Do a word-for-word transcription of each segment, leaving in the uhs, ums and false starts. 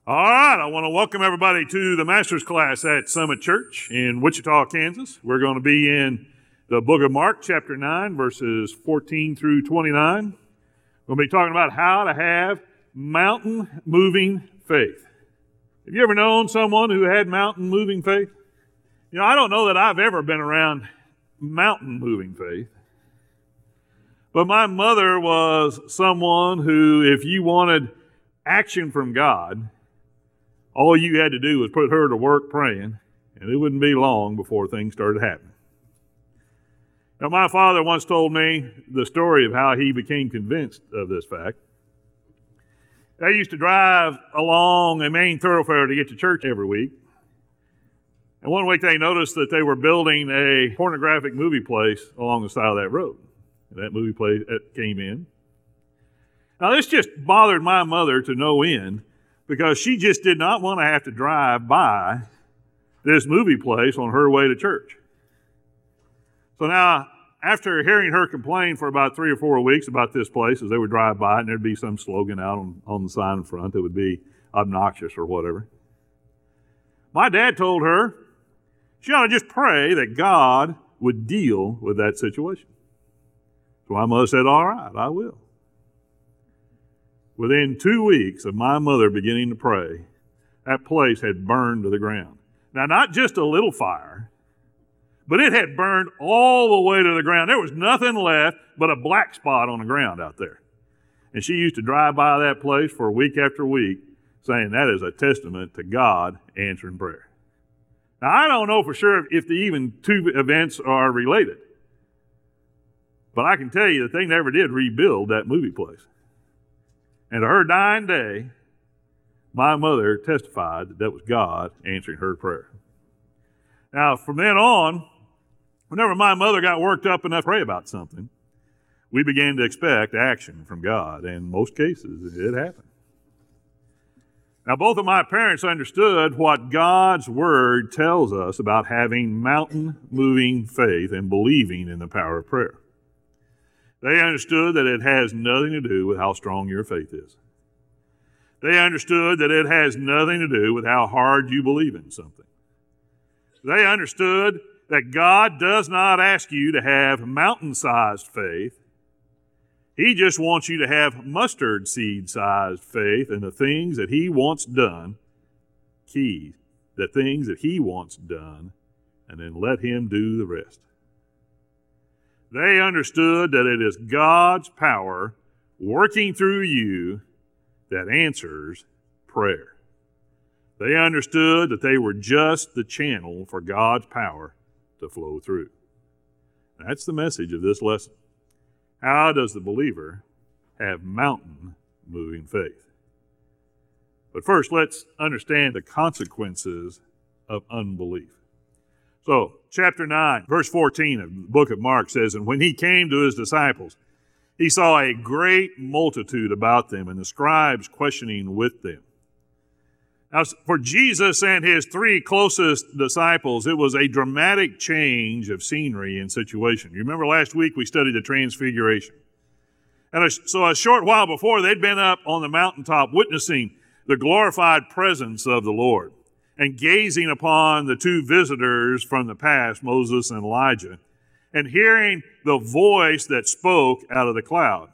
All right, I want to welcome everybody to the Master's class at Summit Church in Wichita, Kansas. We're going to be in the book of Mark, chapter nine, verses fourteen through twenty-nine. We'll be talking about how to have mountain-moving faith. Have you ever known someone who had mountain-moving faith? You know, I don't know that I've ever been around mountain-moving faith. But my mother was someone who, if you wanted action from God, all you had to do was put her to work praying, and it wouldn't be long before things started happening. Now, my father once told me the story of how he became convinced of this fact. They used to drive along a main thoroughfare to get to church every week. And one week they noticed that they were building a pornographic movie place along the side of that road. And that movie place came in. Now, this just bothered my mother to no end, because she just did not want to have to drive by this movie place on her way to church. So now, after hearing her complain for about three or four weeks about this place, as they would drive by, and there'd be some slogan out on, on the sign in front that would be obnoxious or whatever, my dad told her she ought to just pray that God would deal with that situation. So my mother said, all right, I will. Within two weeks of my mother beginning to pray, that place had burned to the ground. Now, not just a little fire, but it had burned all the way to the ground. There was nothing left but a black spot on the ground out there. And she used to drive by that place for week after week, saying that is a testament to God answering prayer. Now, I don't know for sure if the even two events are related, but I can tell you that they never did rebuild that movie place. And to her dying day, my mother testified that that was God answering her prayer. Now, from then on, whenever my mother got worked up enough to pray about something, we began to expect action from God. And in most cases, it happened. Now, both of my parents understood what God's Word tells us about having mountain-moving faith and believing in the power of prayer. They understood that it has nothing to do with how strong your faith is. They understood that it has nothing to do with how hard you believe in something. They understood that God does not ask you to have mountain-sized faith. He just wants you to have mustard seed-sized faith in the things that He wants done, key, the things that He wants done, and then let Him do the rest. They understood that it is God's power working through you that answers prayer. They understood that they were just the channel for God's power to flow through. That's the message of this lesson. How does the believer have mountain-moving faith? But first, let's understand the consequences of unbelief. So, chapter nine, verse fourteen of the book of Mark says, "And when he came to his disciples, he saw a great multitude about them, and the scribes questioning with them." Now, for Jesus and his three closest disciples, it was a dramatic change of scenery and situation. You remember last week we studied the Transfiguration. And so a short while before, they'd been up on the mountaintop witnessing the glorified presence of the Lord, and gazing upon the two visitors from the past, Moses and Elijah, and hearing the voice that spoke out of the cloud.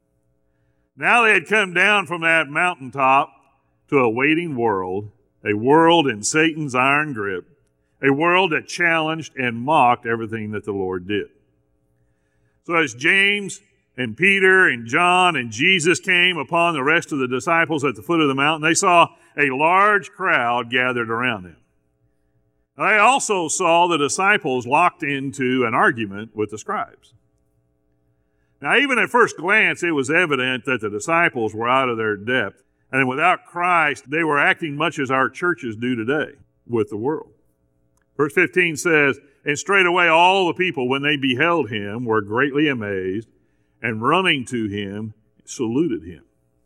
Now they had come down from that mountaintop to a waiting world, a world in Satan's iron grip, a world that challenged and mocked everything that the Lord did. So as James and Peter and John and Jesus came upon the rest of the disciples at the foot of the mountain, they saw a large crowd gathered around them. They also saw the disciples locked into an argument with the scribes. Now, even at first glance, it was evident that the disciples were out of their depth, and without Christ, they were acting much as our churches do today with the world. Verse fifteen says, "And straightway all the people, when they beheld him, were greatly amazed, and running to him, saluted him."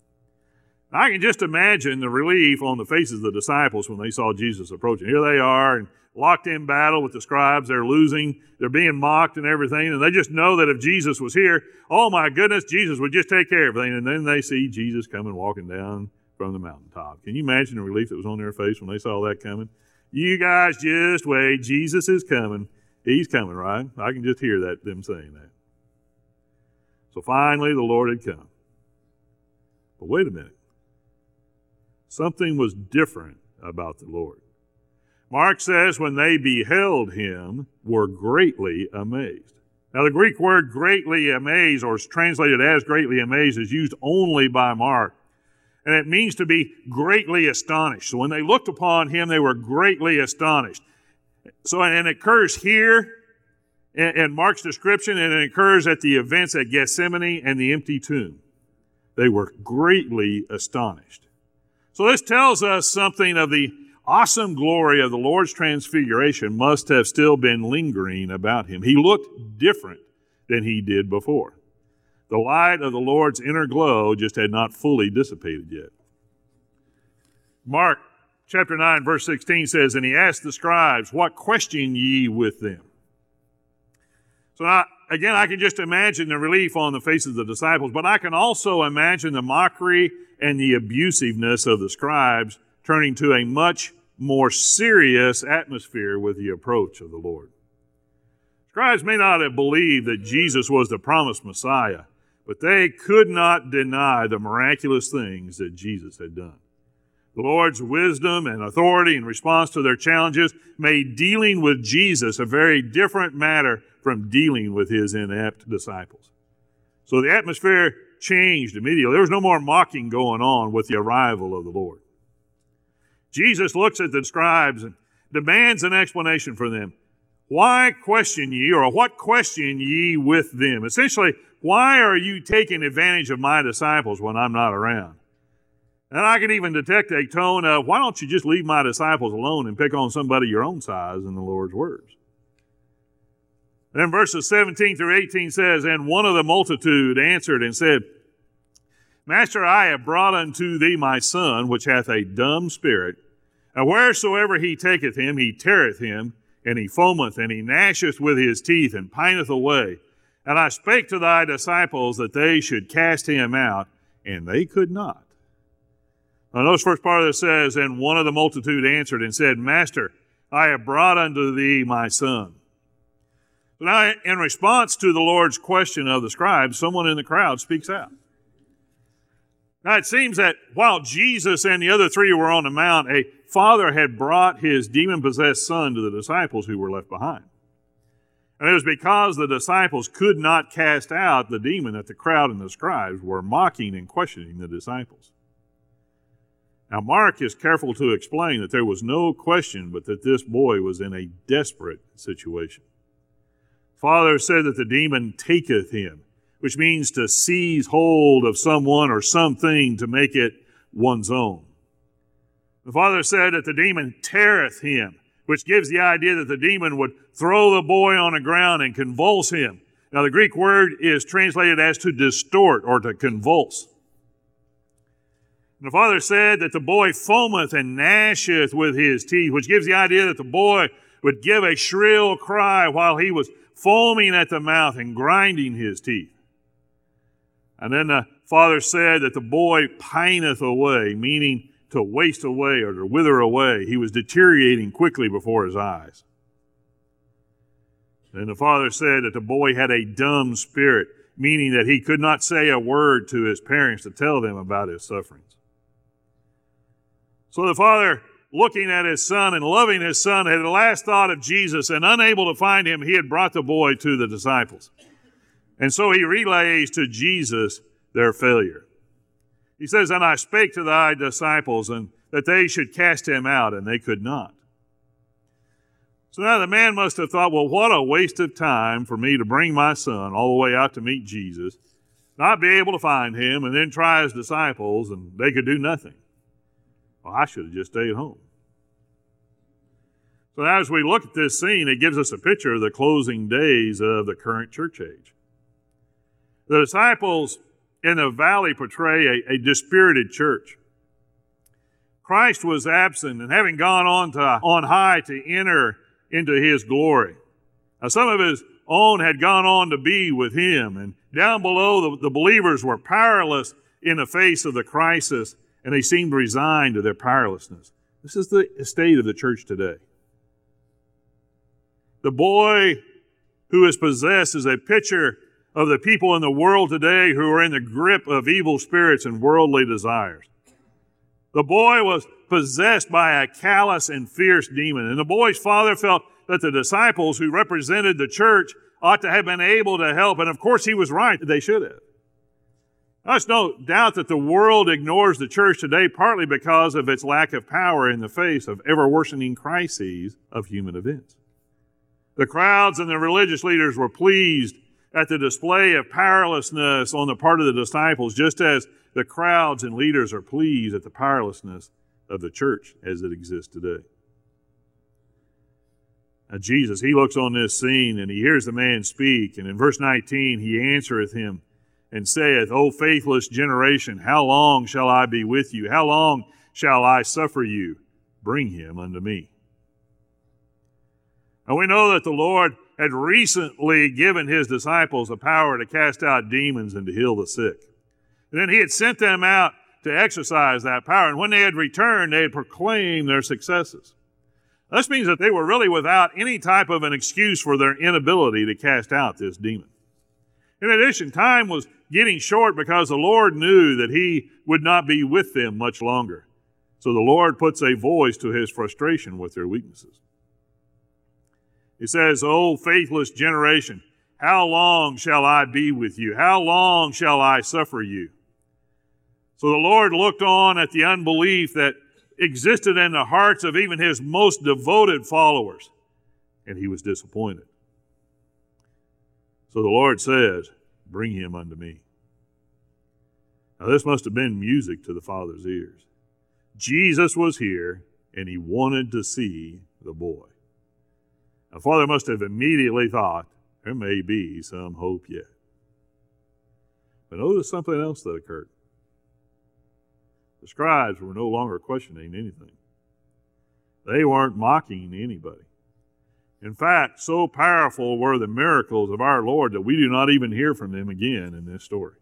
I can just imagine the relief on the faces of the disciples when they saw Jesus approaching. Here they are, and locked in battle with the scribes. They're losing. They're being mocked and everything. And they just know that if Jesus was here, oh my goodness, Jesus would just take care of everything. And then they see Jesus coming walking down from the mountaintop. Can you imagine the relief that was on their face when they saw that coming? You guys just wait. Jesus is coming. He's coming, right? I can just hear that them saying that. So finally, the Lord had come. But wait a minute. Something was different about the Lord. Mark says, when they beheld him, were greatly amazed. Now, the Greek word greatly amazed, or is translated as greatly amazed, is used only by Mark. And it means to be greatly astonished. So when they looked upon him, they were greatly astonished. So, and it occurs here in, in Mark's description, and it occurs at the events at Gethsemane and the empty tomb. They were greatly astonished. So this tells us something of the awesome glory of the Lord's transfiguration must have still been lingering about him. He looked different than he did before. The light of the Lord's inner glow just had not fully dissipated yet. Mark chapter nine, verse sixteen says, and he asked the scribes, what question ye with them? So now, again, I can just imagine the relief on the faces of the disciples, but I can also imagine the mockery and the abusiveness of the scribes turning to a much more serious atmosphere with the approach of the Lord. Scribes may not have believed that Jesus was the promised Messiah, but they could not deny the miraculous things that Jesus had done. The Lord's wisdom and authority in response to their challenges made dealing with Jesus a very different matter from dealing with his inept disciples. So the atmosphere changed immediately. There was no more mocking going on with the arrival of the Lord. Jesus looks at the scribes and demands an explanation from them. Why question ye, or what question ye with them? Essentially, why are you taking advantage of my disciples when I'm not around? And I can even detect a tone of, why don't you just leave my disciples alone and pick on somebody your own size, in the Lord's words. Then verses seventeen through eighteen says, and one of the multitude answered and said, Master, I have brought unto thee my son, which hath a dumb spirit. And wheresoever he taketh him, he teareth him, and he foameth, and he gnasheth with his teeth, and pineth away. And I spake to thy disciples that they should cast him out, and they could not. Now notice first part of this says, and one of the multitude answered and said, Master, I have brought unto thee my son. So now in response to the Lord's question of the scribes, someone in the crowd speaks out. Now it seems that while Jesus and the other three were on the mount, a father had brought his demon-possessed son to the disciples who were left behind. And it was because the disciples could not cast out the demon that the crowd and the scribes were mocking and questioning the disciples. Now Mark is careful to explain that there was no question but that this boy was in a desperate situation. Father said that the demon taketh him, which means to seize hold of someone or something to make it one's own. The father said that the demon teareth him, which gives the idea that the demon would throw the boy on the ground and convulse him. Now, the Greek word is translated as to distort or to convulse. And the father said that the boy foameth and gnasheth with his teeth, which gives the idea that the boy would give a shrill cry while he was foaming at the mouth and grinding his teeth. And then the father said that the boy pineth away, meaning to waste away or to wither away. He was deteriorating quickly before his eyes. And the father said that the boy had a dumb spirit, meaning that he could not say a word to his parents to tell them about his sufferings. So the father, looking at his son and loving his son, had at last thought of Jesus, and unable to find him, he had brought the boy to the disciples. And so he relays to Jesus their failure. He says, and I spake to thy disciples, and that they should cast him out, and they could not. So now the man must have thought, well, what a waste of time for me to bring my son all the way out to meet Jesus, not be able to find him, and then try his disciples, and they could do nothing. Well, I should have just stayed home. So now as we look at this scene, it gives us a picture of the closing days of the current church age. The disciples in the valley portray a, a dispirited church. Christ was absent and having gone on to on high to enter into his glory. Now, some of his own had gone on to be with him, and down below the, the believers were powerless in the face of the crisis and they seemed resigned to their powerlessness. This is the state of the church today. The boy who is possessed is a picture of the people in the world today who are in the grip of evil spirits and worldly desires. The boy was possessed by a callous and fierce demon, and the boy's father felt that the disciples who represented the church ought to have been able to help, and of course he was right, they should have. There's no doubt that the world ignores the church today partly because of its lack of power in the face of ever-worsening crises of human events. The crowds and the religious leaders were pleased at the display of powerlessness on the part of the disciples, just as the crowds and leaders are pleased at the powerlessness of the church as it exists today. Now Jesus, he looks on this scene and he hears the man speak, and in verse nineteen he answereth him and saith, O faithless generation, how long shall I be with you? How long shall I suffer you? Bring him unto me. Now we know that the Lord had recently given his disciples the power to cast out demons and to heal the sick. And then he had sent them out to exercise that power. And when they had returned, they had proclaimed their successes. This means that they were really without any type of an excuse for their inability to cast out this demon. In addition, time was getting short because the Lord knew that he would not be with them much longer. So the Lord puts a voice to his frustration with their weaknesses. He says, O faithless generation, how long shall I be with you? How long shall I suffer you? So the Lord looked on at the unbelief that existed in the hearts of even his most devoted followers, and he was disappointed. So the Lord says, bring him unto me. Now this must have been music to the Father's ears. Jesus was here, and he wanted to see the boy. The Father must have immediately thought, there may be some hope yet. But notice something else that occurred. The scribes were no longer questioning anything. They weren't mocking anybody. In fact, so powerful were the miracles of our Lord that we do not even hear from them again in this story.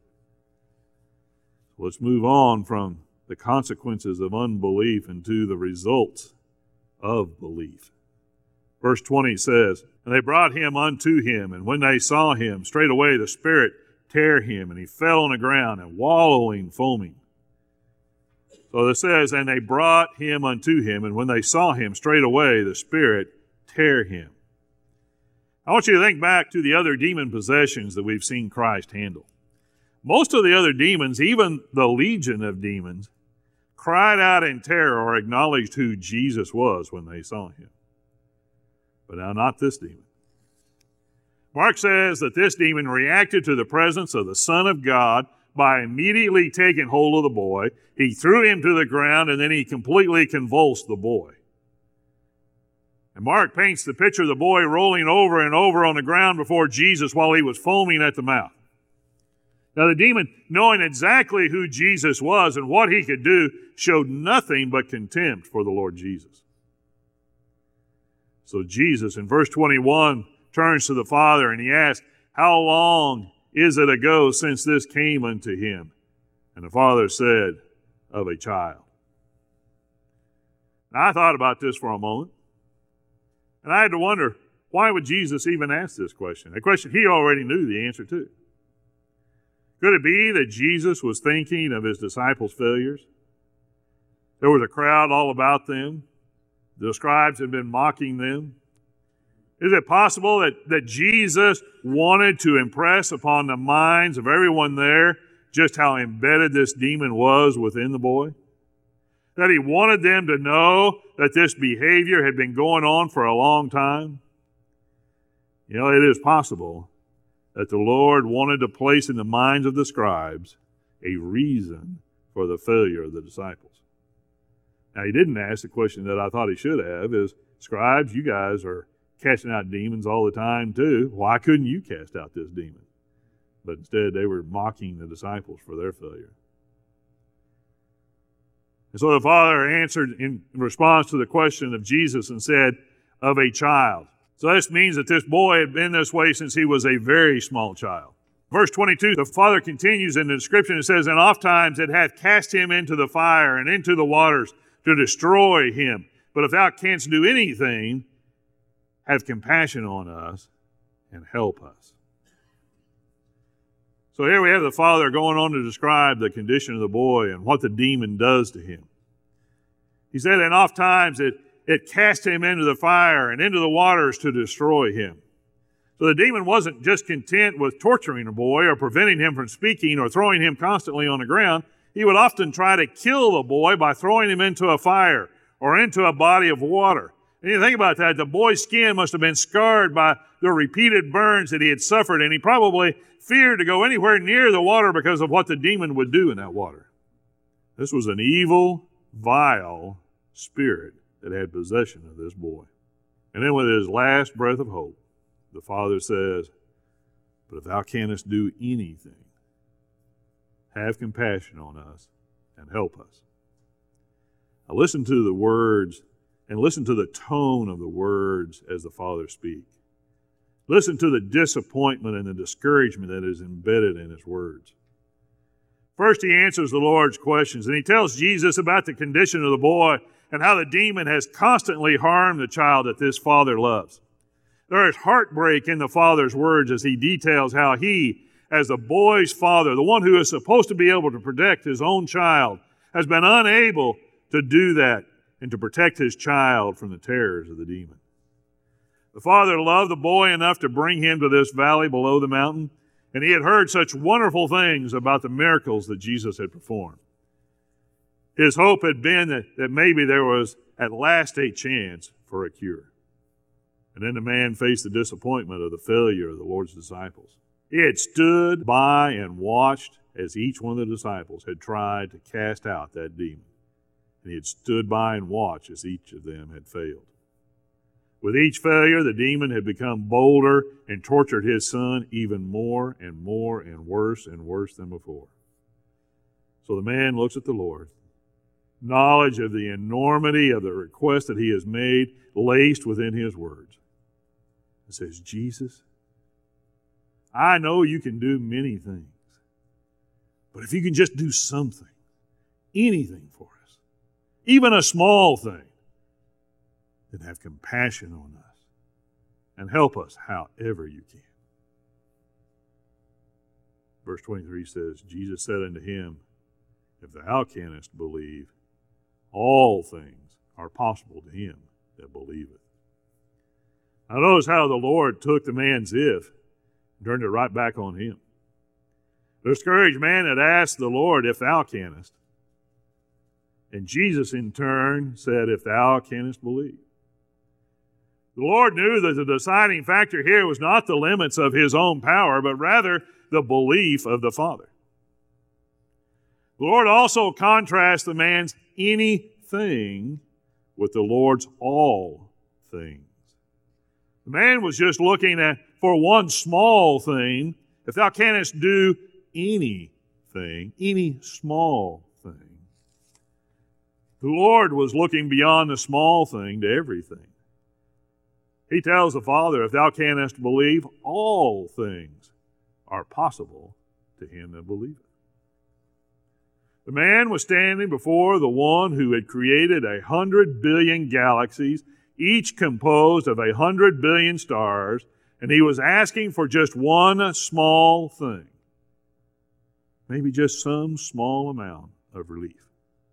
Let's move on from the consequences of unbelief into the results of belief. Verse twenty says, And they brought him unto him, and when they saw him, straightway the Spirit tear him, and he fell on the ground, and wallowing, foaming. So it says, And they brought him unto him, and when they saw him, straightway the Spirit tear him. I want you to think back to the other demon possessions that we've seen Christ handle. Most of the other demons, even the legion of demons, cried out in terror or acknowledged who Jesus was when they saw him. But now not this demon. Mark says that this demon reacted to the presence of the Son of God by immediately taking hold of the boy. He threw him to the ground, and then he completely convulsed the boy. And Mark paints the picture of the boy rolling over and over on the ground before Jesus while he was foaming at the mouth. Now the demon, knowing exactly who Jesus was and what he could do, showed nothing but contempt for the Lord Jesus. So Jesus, in verse twenty-one, turns to the Father and he asks, How long is it ago since this came unto him? And the Father said, Of a child. Now I thought about this for a moment, and I had to wonder, why would Jesus even ask this question? A question he already knew the answer to. Could it be that Jesus was thinking of his disciples' failures? There was a crowd all about them. The scribes had been mocking them. Is it possible that, that Jesus wanted to impress upon the minds of everyone there just how embedded this demon was within the boy? That he wanted them to know that this behavior had been going on for a long time? You know, it is possible that the Lord wanted to place in the minds of the scribes a reason for the failure of the disciples. Now, he didn't ask the question that I thought he should have, is, Scribes, you guys are casting out demons all the time too. Why couldn't you cast out this demon? But instead, they were mocking the disciples for their failure. And so the Father answered in response to the question of Jesus and said, Of a child. So this means that this boy had been this way since he was a very small child. Verse twenty-two, the Father continues in the description. It says, "And oftentimes it hath cast him into the fire and into the waters to destroy him. But if thou canst do anything, have compassion on us and help us." So here we have the Father going on to describe the condition of the boy and what the demon does to him. He said, and oftentimes it, it cast him into the fire and into the waters to destroy him. So the demon wasn't just content with torturing a boy or preventing him from speaking or throwing him constantly on the ground. He would often try to kill the boy by throwing him into a fire or into a body of water. And you think about that, the boy's skin must have been scarred by the repeated burns that he had suffered, and he probably feared to go anywhere near the water because of what the demon would do in that water. This was an evil, vile spirit that had possession of this boy. And then with his last breath of hope, the Father says, "But if thou canst do anything, have compassion on us and help us." Now listen to the words and listen to the tone of the words as the Father speaks. Listen to the disappointment and the discouragement that is embedded in his words. First, he answers the Lord's questions, and he tells Jesus about the condition of the boy and how the demon has constantly harmed the child that this father loves. There is heartbreak in the Father's words as he details how he, as the boy's father, the one who is supposed to be able to protect his own child, has been unable to do that and to protect his child from the terrors of the demon. The father loved the boy enough to bring him to this valley below the mountain, and he had heard such wonderful things about the miracles that Jesus had performed. His hope had been that, that maybe there was at last a chance for a cure. And then the man faced the disappointment of the failure of the Lord's disciples. He had stood by and watched as each one of the disciples had tried to cast out that demon. And he had stood by and watched as each of them had failed. With each failure, the demon had become bolder and tortured his son even more and more and worse and worse than before. So the man looks at the Lord, knowledge of the enormity of the request that he has made laced within his words. It says, "Jesus, I know you can do many things, but if you can just do something, anything for us, even a small thing, then have compassion on us and help us however you can." Verse twenty-three says, Jesus said unto him, "If thou canst believe, all things are possible to him that believeth." Now notice how the Lord took the man's "if" and turned it right back on him. The discouraged man had asked the Lord, "If thou canst." And Jesus in turn said, "If thou canst believe." The Lord knew that the deciding factor here was not the limits of his own power, but rather the belief of the Father. The Lord also contrasts the man's anything with the Lord's all things. The man was just looking at for one small thing. If thou canst do anything, any small thing. The Lord was looking beyond the small thing to everything. He tells the Father, "If thou canst believe, all things are possible to him that believeth." The man was standing before the one who had created a hundred billion galaxies, each composed of a hundred billion stars, and he was asking for just one small thing. Maybe just some small amount of relief.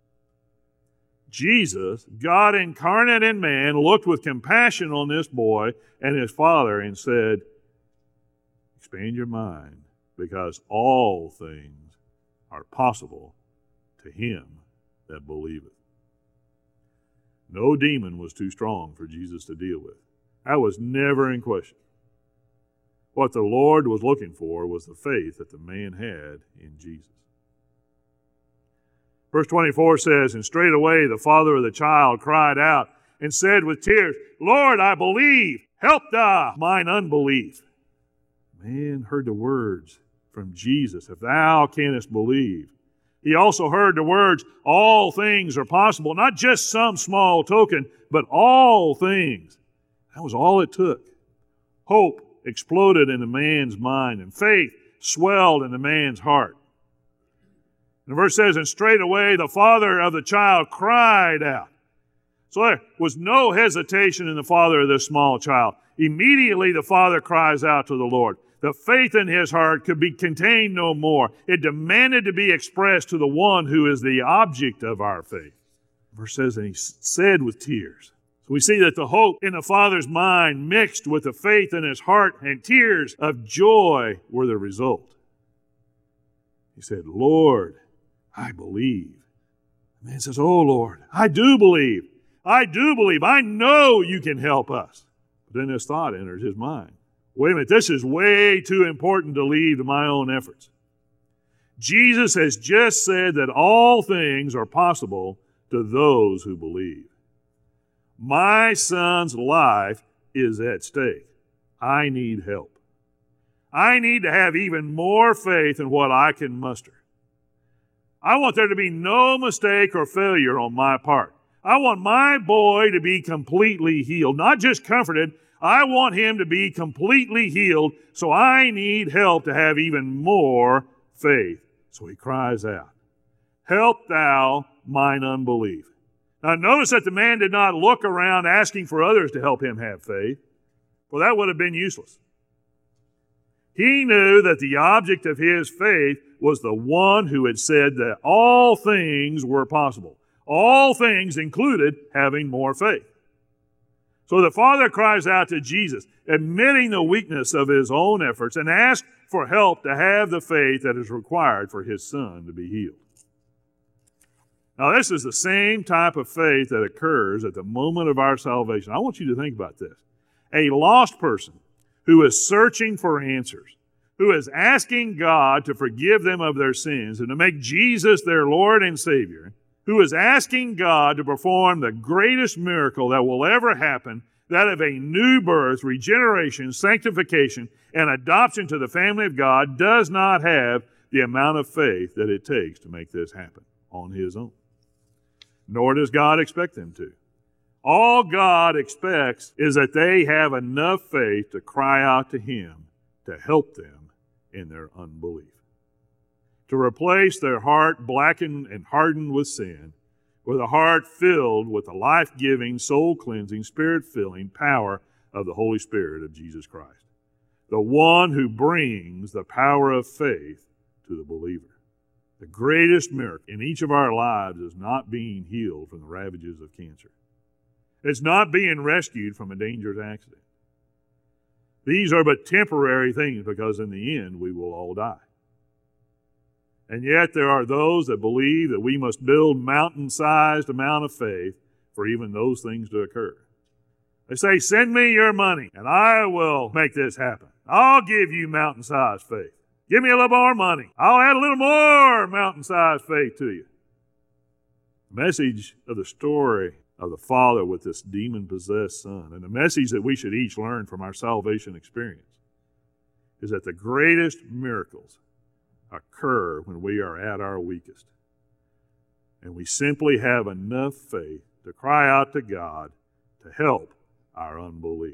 Jesus, God incarnate in man, looked with compassion on this boy and his father and said, "Expand your mind, because all things are possible to him that believeth." No demon was too strong for Jesus to deal with. That was never in question. What the Lord was looking for was the faith that the man had in Jesus. Verse twenty-four says, "And straightway the father of the child cried out and said with tears, Lord, I believe, help thou mine unbelief." Man heard the words from Jesus, "If thou canst believe." He also heard the words, "All things are possible," not just some small token, but all things. That was all it took. Hope exploded in the man's mind, and faith swelled in the man's heart. And the verse says, and straightway the father of the child cried out. So there was no hesitation in the father of this small child. Immediately the father cries out to the Lord. The faith in his heart could be contained no more. It demanded to be expressed to the one who is the object of our faith. The verse says, and he said with tears. So we see that the hope in the father's mind mixed with the faith in his heart, and tears of joy were the result. He said, Lord, I believe. The man says, oh Lord, I do believe. I do believe. I know you can help us. But then this thought enters his mind. Wait a minute, this is way too important to leave to my own efforts. Jesus has just said that all things are possible to those who believe. My son's life is at stake. I need help. I need to have even more faith in what I can muster. I want there to be no mistake or failure on my part. I want my boy to be completely healed, not just comforted. I want him to be completely healed, so I need help to have even more faith. So he cries out, help thou mine unbelief. Now notice that the man did not look around asking for others to help him have faith, for that would have been useless. He knew that the object of his faith was the one who had said that all things were possible. All things included having more faith. So the father cries out to Jesus, admitting the weakness of his own efforts, and asks for help to have the faith that is required for his son to be healed. Now, this is the same type of faith that occurs at the moment of our salvation. I want you to think about this. A lost person who is searching for answers, who is asking God to forgive them of their sins and to make Jesus their Lord and Savior, who is asking God to perform the greatest miracle that will ever happen, that of a new birth, regeneration, sanctification, and adoption to the family of God, does not have the amount of faith that it takes to make this happen on his own. Nor does God expect them to. All God expects is that they have enough faith to cry out to Him to help them in their unbelief. To replace their heart blackened and hardened with sin with a heart filled with the life-giving, soul-cleansing, spirit-filling power of the Holy Spirit of Jesus Christ. The one who brings the power of faith to the believer. The greatest miracle in each of our lives is not being healed from the ravages of cancer. It's not being rescued from a dangerous accident. These are but temporary things because in the end we will all die. And yet there are those that believe that we must build mountain-sized amount of faith for even those things to occur. They say, send me your money and I will make this happen. I'll give you mountain-sized faith. Give me a little more money. I'll add a little more mountain-sized faith to you. The message of the story of the father with this demon-possessed son, and the message that we should each learn from our salvation experience, is that the greatest miracles occur when we are at our weakest. And we simply have enough faith to cry out to God to help our unbelief.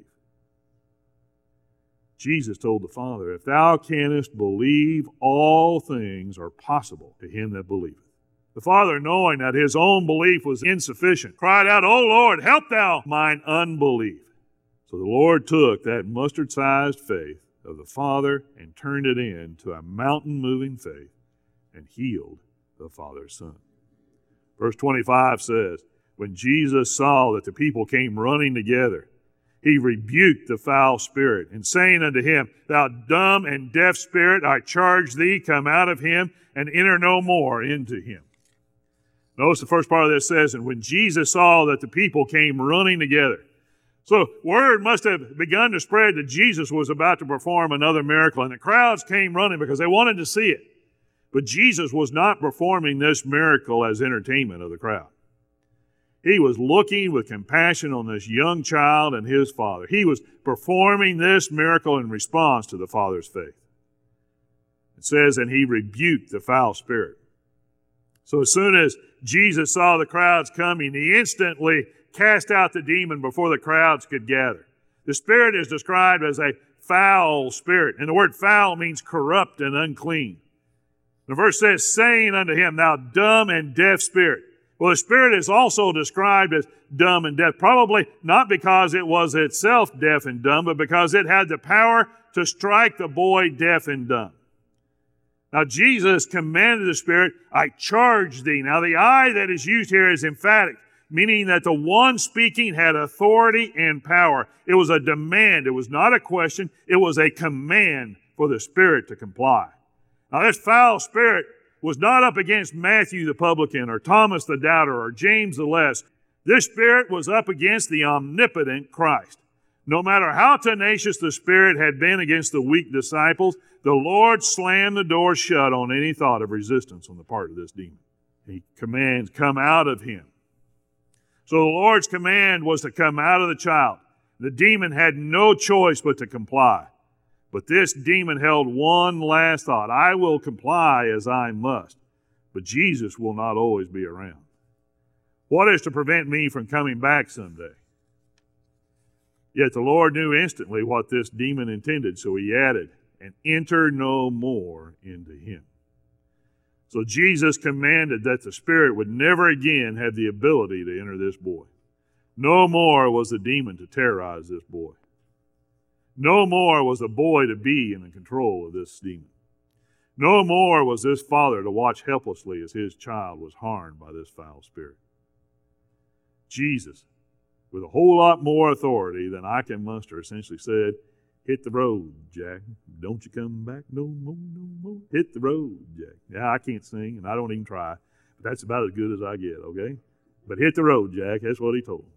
Jesus told the Father, if thou canst believe, all things are possible to him that believeth. The Father, knowing that his own belief was insufficient, cried out, O Lord, help thou mine unbelief. So the Lord took that mustard-sized faith of the Father and turned it into a mountain-moving faith and healed the Father's son. Verse twenty-five says, when Jesus saw that the people came running together, he rebuked the foul spirit, and saying unto him, thou dumb and deaf spirit, I charge thee, come out of him, and enter no more into him. Notice the first part of this says, and when Jesus saw that the people came running together. So word must have begun to spread that Jesus was about to perform another miracle, and the crowds came running because they wanted to see it. But Jesus was not performing this miracle as entertainment of the crowd. He was looking with compassion on this young child and his father. He was performing this miracle in response to the father's faith. It says, and he rebuked the foul spirit. So as soon as Jesus saw the crowds coming, he instantly cast out the demon before the crowds could gather. The spirit is described as a foul spirit. And the word foul means corrupt and unclean. The verse says, saying unto him, thou dumb and deaf spirit. Well, the spirit is also described as dumb and deaf, probably not because it was itself deaf and dumb, but because it had the power to strike the boy deaf and dumb. Now, Jesus commanded the spirit, I charge thee. Now, the I that is used here is emphatic, meaning that the one speaking had authority and power. It was a demand. It was not a question. It was a command for the spirit to comply. Now, this foul spirit was not up against Matthew the publican or Thomas the doubter or James the less. This spirit was up against the omnipotent Christ. No matter how tenacious the spirit had been against the weak disciples, the Lord slammed the door shut on any thought of resistance on the part of this demon. He commands, come out of him. So the Lord's command was to come out of the child. The demon had no choice but to comply. But this demon held one last thought. I will comply as I must. But Jesus will not always be around. What is to prevent me from coming back someday? Yet the Lord knew instantly what this demon intended, so he added, and enter no more into him. So Jesus commanded that the spirit would never again have the ability to enter this boy. No more was the demon to terrorize this boy. No more was the boy to be in the control of this demon. No more was this father to watch helplessly as his child was harmed by this foul spirit. Jesus, with a whole lot more authority than I can muster, essentially said, hit the road, Jack. Don't you come back no more, no more. Hit the road, Jack. Yeah, I can't sing, and I don't even try. But that's about as good as I get, okay? But hit the road, Jack. That's what he told him.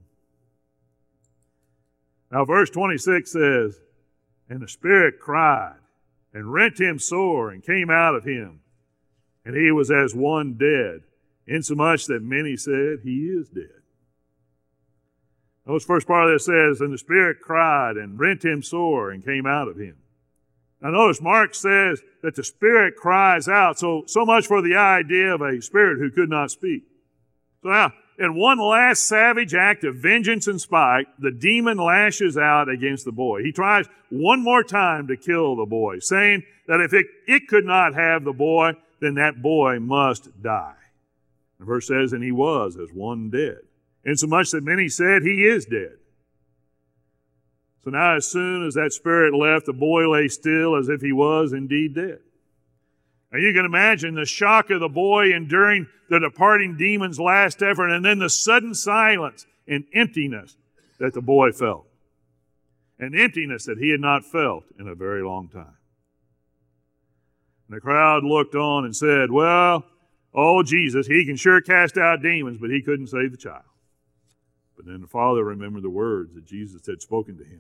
Now, verse twenty-six says, and the spirit cried and rent him sore and came out of him. And he was as one dead, insomuch that many said, he is dead. Notice the first part of this says, and the spirit cried and rent him sore and came out of him. Now notice Mark says that the spirit cries out, so, so much for the idea of a spirit who could not speak. So now, in one last savage act of vengeance and spite, the demon lashes out against the boy. He tries one more time to kill the boy, saying that if it, it could not have the boy, then that boy must die. The verse says, and he was as one dead, insomuch that many said, he is dead. So now as soon as that spirit left, the boy lay still as if he was indeed dead. Now you can imagine the shock of the boy enduring the departing demon's last effort, and then the sudden silence and emptiness that the boy felt. An emptiness that he had not felt in a very long time. And the crowd looked on and said, well, oh, Jesus, he can sure cast out demons, but he couldn't save the child. But then the father remembered the words that Jesus had spoken to him.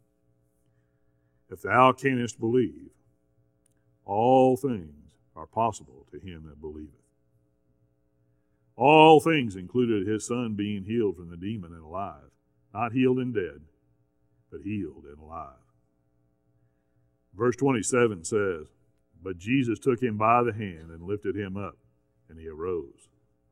If thou canst believe, all things are possible to him that believeth. All things included his son being healed from the demon and alive. Not healed and dead, but healed and alive. Verse twenty-seven says, but Jesus took him by the hand and lifted him up, and he arose.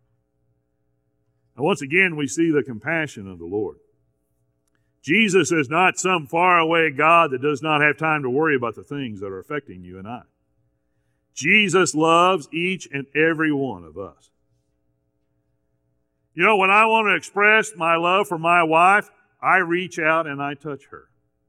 Now once again, we see the compassion of the Lord. Jesus is not some faraway God that does not have time to worry about the things that are affecting you and I. Jesus loves each and every one of us. You know, when I want to express my love for my wife, I reach out and I touch her.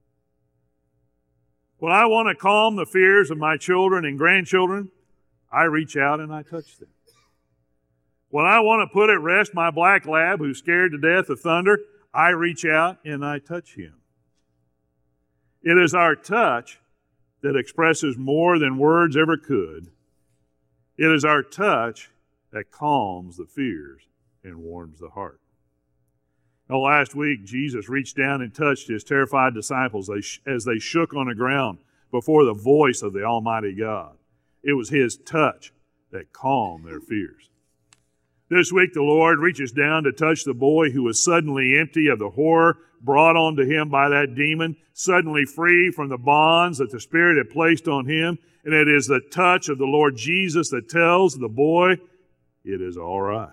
When I want to calm the fears of my children and grandchildren, I reach out and I touch them. When I want to put at rest my black lab who's scared to death of thunder, I reach out and I touch him. It is our touch that expresses more than words ever could. It is our touch that calms the fears and warms the heart. Now, last week, Jesus reached down and touched his terrified disciples as they shook on the ground before the voice of the Almighty God. It was his touch that calmed their fears. This week, the Lord reaches down to touch the boy who was suddenly empty of the horror brought onto him by that demon, suddenly free from the bonds that the Spirit had placed on him. And it is the touch of the Lord Jesus that tells the boy, it is all right.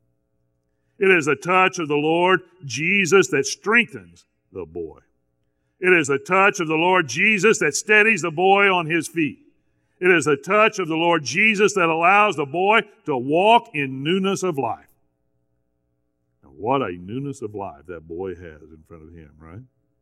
It is the touch of the Lord Jesus that strengthens the boy. It is the touch of the Lord Jesus that steadies the boy on his feet. It is the touch of the Lord Jesus that allows the boy to walk in newness of life. And what a newness of life that boy has in front of him, right?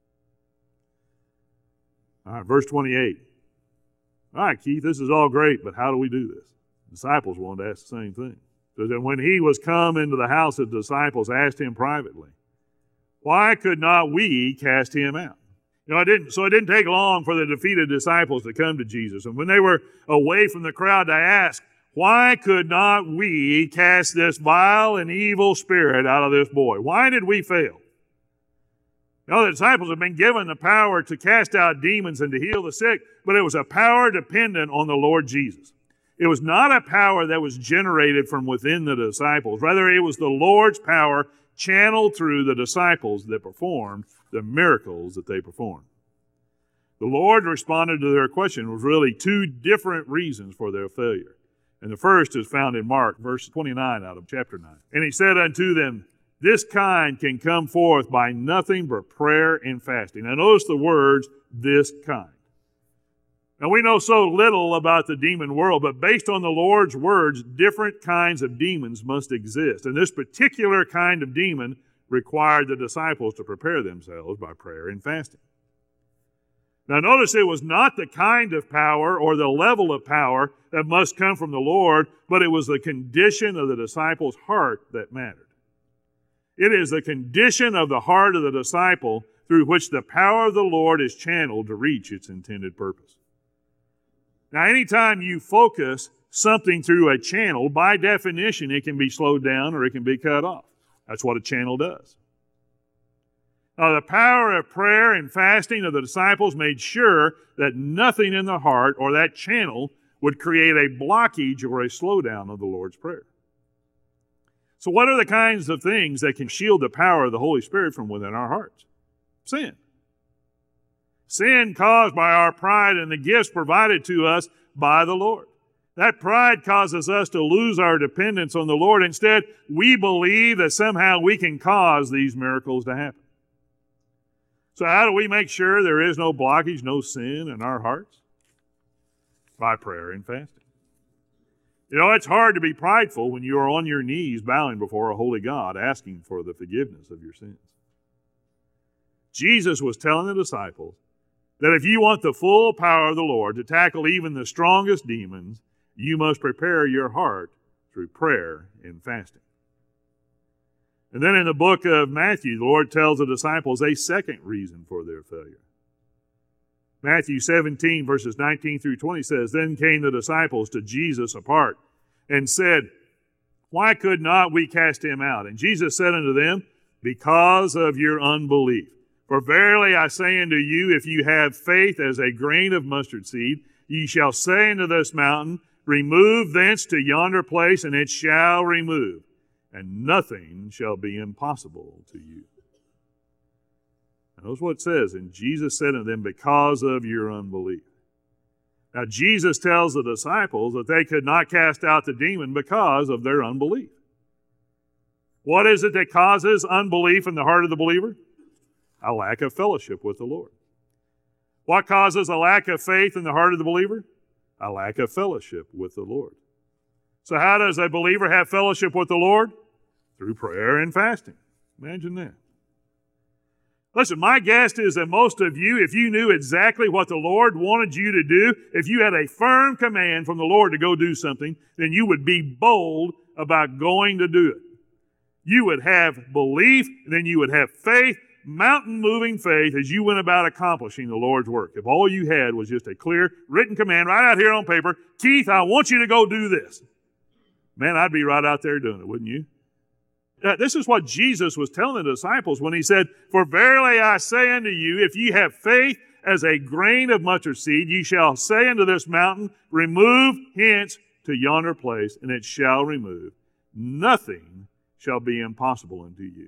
All right, verse twenty-eight. All right, Keith, this is all great, but how do we do this? The disciples wanted to ask the same thing. So then when he was come into the house, the disciples asked him privately, why could not we cast him out? You know, it didn't, so it didn't take long for the defeated disciples to come to Jesus. And when they were away from the crowd, they asked, why could not we cast this vile and evil spirit out of this boy? Why did we fail? You know, the disciples have been given the power to cast out demons and to heal the sick, but it was a power dependent on the Lord Jesus. It was not a power that was generated from within the disciples. Rather, it was the Lord's power channeled through the disciples that performed the miracles that they performed. The Lord responded to their question with really two different reasons for their failure. And the first is found in Mark, verse twenty-nine out of chapter nine. And he said unto them, this kind can come forth by nothing but prayer and fasting. Now notice the words, this kind. Now we know so little about the demon world, but based on the Lord's words, different kinds of demons must exist. And this particular kind of demon required the disciples to prepare themselves by prayer and fasting. Now notice it was not the kind of power or the level of power that must come from the Lord, but it was the condition of the disciples' heart that mattered. It is the condition of the heart of the disciple through which the power of the Lord is channeled to reach its intended purpose. Now, anytime you focus something through a channel, by definition, it can be slowed down or it can be cut off. That's what a channel does. Now, the power of prayer and fasting of the disciples made sure that nothing in the heart or that channel would create a blockage or a slowdown of the Lord's Prayer. So what are the kinds of things that can shield the power of the Holy Spirit from within our hearts? Sin. Sin caused by our pride and the gifts provided to us by the Lord. That pride causes us to lose our dependence on the Lord. Instead, we believe that somehow we can cause these miracles to happen. So how do we make sure there is no blockage, no sin in our hearts? By prayer and fasting. You know, it's hard to be prideful when you are on your knees bowing before a holy God, asking for the forgiveness of your sins. Jesus was telling the disciples that if you want the full power of the Lord to tackle even the strongest demons, you must prepare your heart through prayer and fasting. And then in the book of Matthew, the Lord tells the disciples a second reason for their failure. Matthew seventeen, verses nineteen through twenty says, Then came the disciples to Jesus apart and said, Why could not we cast him out? And Jesus said unto them, Because of your unbelief. For verily I say unto you, if you have faith as a grain of mustard seed, ye shall say unto this mountain, Remove thence to yonder place, and it shall remove, and nothing shall be impossible to you. Notice what it says, and Jesus said unto them, because of your unbelief. Now Jesus tells the disciples that they could not cast out the demon because of their unbelief. What is it that causes unbelief in the heart of the believer? A lack of fellowship with the Lord. What causes a lack of faith in the heart of the believer? A lack of fellowship with the Lord. So how does a believer have fellowship with the Lord? Through prayer and fasting. Imagine that. Listen, my guess is that most of you, if you knew exactly what the Lord wanted you to do, if you had a firm command from the Lord to go do something, then you would be bold about going to do it. You would have belief, and then you would have faith, mountain-moving faith as you went about accomplishing the Lord's work. If all you had was just a clear written command right out here on paper, Keith, I want you to go do this. Man, I'd be right out there doing it, wouldn't you? This is what Jesus was telling the disciples when he said, For verily I say unto you, if ye have faith as a grain of mustard seed, ye shall say unto this mountain, Remove hence to yonder place, and it shall remove. Nothing shall be impossible unto you.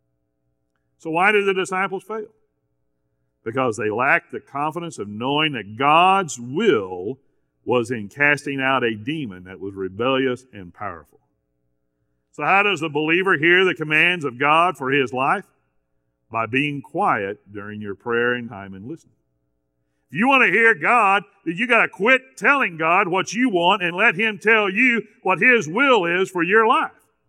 So why did the disciples fail? Because they lacked the confidence of knowing that God's will was in casting out a demon that was rebellious and powerful. So how does the believer hear the commands of God for his life? by being quiet during your prayer and time and listening. If you want to hear God, then you got to quit telling God what you want and let Him tell you what His will is for your life.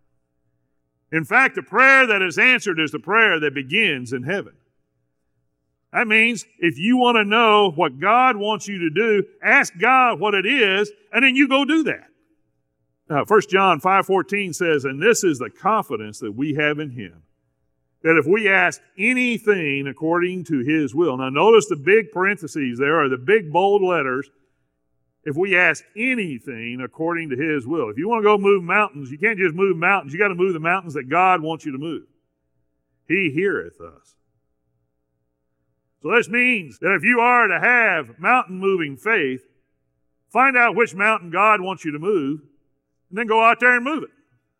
In fact, the prayer that is answered is the prayer that begins in heaven. That means if you want to know what God wants you to do, ask God what it is, and then you go do that. Now, First John five fourteen says, "And this is the confidence that we have in Him, that if we ask anything according to His will." Now notice the big parentheses there, or the big bold letters. If we ask anything according to His will. If you want to go move mountains, you can't just move mountains. You got to move the mountains that God wants you to move. He heareth us. So this means that if you are to have mountain-moving faith, find out which mountain God wants you to move, and then go out there and move it.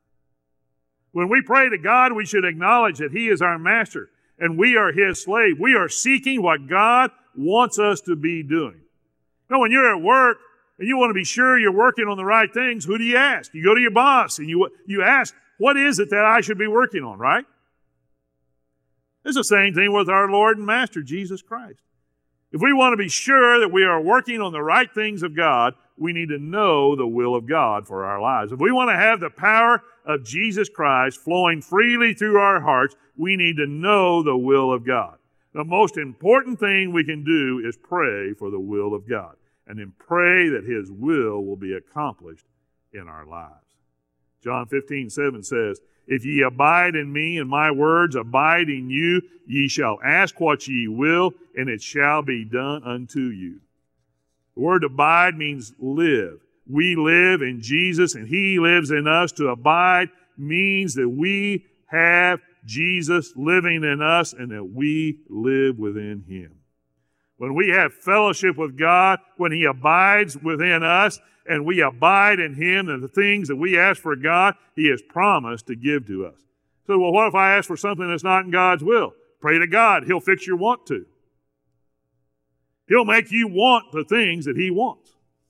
When we pray to God, we should acknowledge that He is our master and we are His slave. We are seeking what God wants us to be doing. Now, when you're at work and you want to be sure you're working on the right things, who do you ask? You go to your boss and you, you ask, what is it that I should be working on, right? It's the same thing with our Lord and Master, Jesus Christ. If we want to be sure that we are working on the right things of God, we need to know the will of God for our lives. If we want to have the power of Jesus Christ flowing freely through our hearts, we need to know the will of God. The most important thing we can do is pray for the will of God, and then pray that His will will be accomplished in our lives. John fifteen seven says, "If ye abide in me, and my words abide in you, ye shall ask what ye will, and it shall be done unto you." The word abide means live. We live in Jesus, and He lives in us. To abide means that we have Jesus living in us and that we live within Him. When we have fellowship with God, when He abides within us, and we abide in Him and the things that we ask for God, He has promised to give to us. So, well, what if I ask for something that's not in God's will? Pray to God. He'll fix your want to. He'll make you want the things that He wants.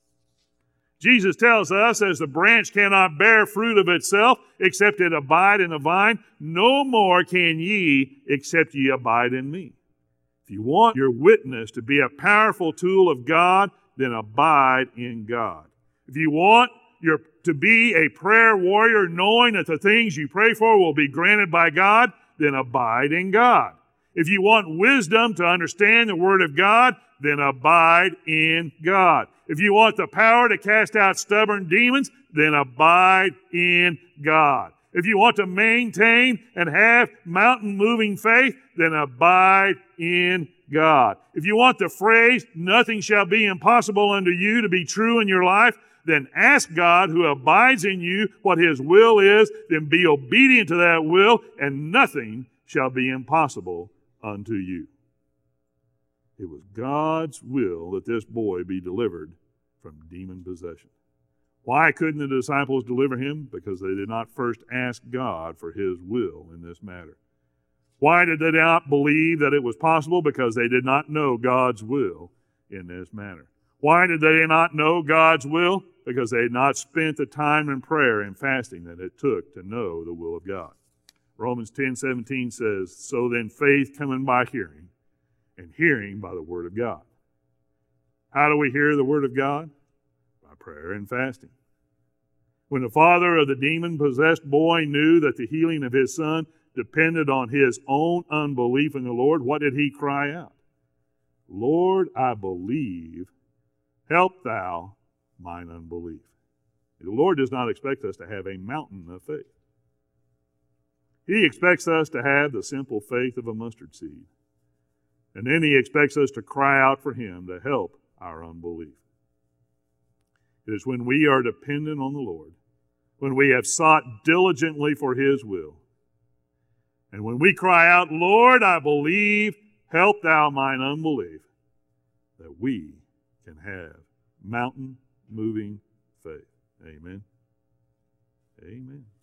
Jesus tells us, as the branch cannot bear fruit of itself except it abide in the vine, no more can ye except ye abide in me. If you want your witness to be a powerful tool of God, then abide in God. If you want your, to be a prayer warrior, knowing that the things you pray for will be granted by God, then abide in God. If you want wisdom to understand the Word of God, then abide in God. If you want the power to cast out stubborn demons, then abide in God. If you want to maintain and have mountain-moving faith, then abide in God. If you want the phrase, "nothing shall be impossible unto you," to be true in your life, then ask God, who abides in you, what His will is, then be obedient to that will, and nothing shall be impossible unto you. It was God's will that this boy be delivered from demon possession. Why couldn't the disciples deliver him? Because they did not first ask God for His will in this matter. Why did they not believe that it was possible? Because they did not know God's will in this matter. Why did they not know God's will? Because they had not spent the time in prayer and fasting that it took to know the will of God. Romans ten seventeen says, "So then faith cometh by hearing, and hearing by the Word of God." How do we hear the Word of God? By prayer and fasting. When the father of the demon-possessed boy knew that the healing of his son depended on his own unbelief in the Lord, what did he cry out? "Lord, I believe, help thou mine unbelief." The Lord does not expect us to have a mountain of faith. He expects us to have the simple faith of a mustard seed. And then He expects us to cry out for Him to help our unbelief. It is when we are dependent on the Lord, when we have sought diligently for His will, and when we cry out, "Lord, I believe, help thou mine unbelief," that we can have mountain-moving faith. Amen. Amen.